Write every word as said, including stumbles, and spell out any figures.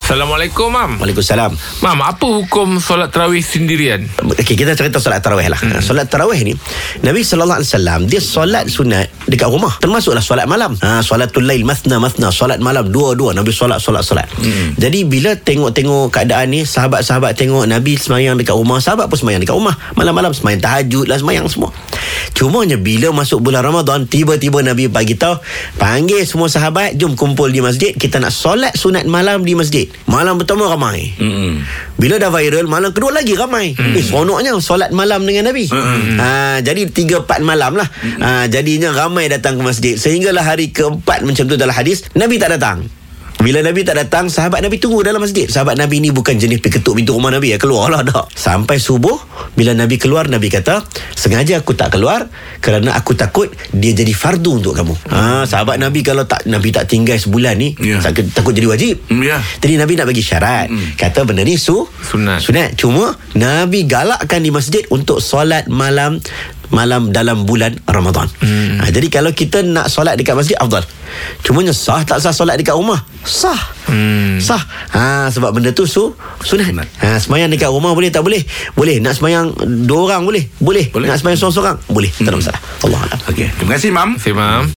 Assalamualaikum, Mam. Waalaikumsalam. Mam, apa hukum solat tarawih sendirian? Okey, kita cerita solat tarawih lah. Hmm. Solat tarawih ni, Nabi sallallahu alaihi wasallam dia solat sunat dekat rumah. Termasuklah solat malam. Ha, solatul lail mathna mathna, solat malam dua-dua Nabi solat solat solat. Hmm. Jadi bila tengok-tengok keadaan ni, sahabat-sahabat tengok Nabi semayang dekat rumah, sahabat pun semayang dekat rumah. Malam-malam semayang tahajud lah, semayang semua. Cumanya bila masuk bulan Ramadan, tiba-tiba Nabi bagi tahu, panggil semua sahabat, jom kumpul di masjid, kita nak solat sunat malam di masjid. Malam pertama ramai. Hmm. Bila dah viral, malam kedua lagi ramai. Hmm. Eh, seronoknya solat malam dengan Nabi. Hmm. Ha, jadi tiga empat malam lah. Hmm. Ha, jadinya ramai datang ke masjid. Sehinggalah hari keempat macam tu dalam hadis, Nabi tak datang. Bila Nabi tak datang, sahabat Nabi tunggu dalam masjid. Sahabat Nabi ni bukan jenis pergi ketuk pintu rumah Nabi ya, keluarlah dah. Sampai subuh, bila Nabi keluar, Nabi kata, sengaja aku tak keluar kerana aku takut dia jadi fardu untuk kamu. Ha, sahabat Nabi kalau tak Nabi tak tinggal sebulan ni, yeah. takut, takut jadi wajib. Yeah. Jadi Nabi nak bagi syarat. Mm. Kata benda ni su sunat. Sunat. Cuma Nabi galakkan di masjid untuk solat malam malam dalam bulan Ramadan. Hmm. Ha, jadi kalau kita nak solat dekat masjid, afdal. Cumanya sah tak sah solat dekat rumah? Sah. Hmm. Sah. Ha, sebab benda tu su sunat. Ha, semayang dekat rumah boleh tak boleh? Boleh. Nak semayang dua orang boleh? Boleh. boleh. Nak semayang seorang-seorang? Boleh. Hmm. Tak ada masalah. Allah Alam. Okey. Terima kasih, Mam. Terima kasih, Mam.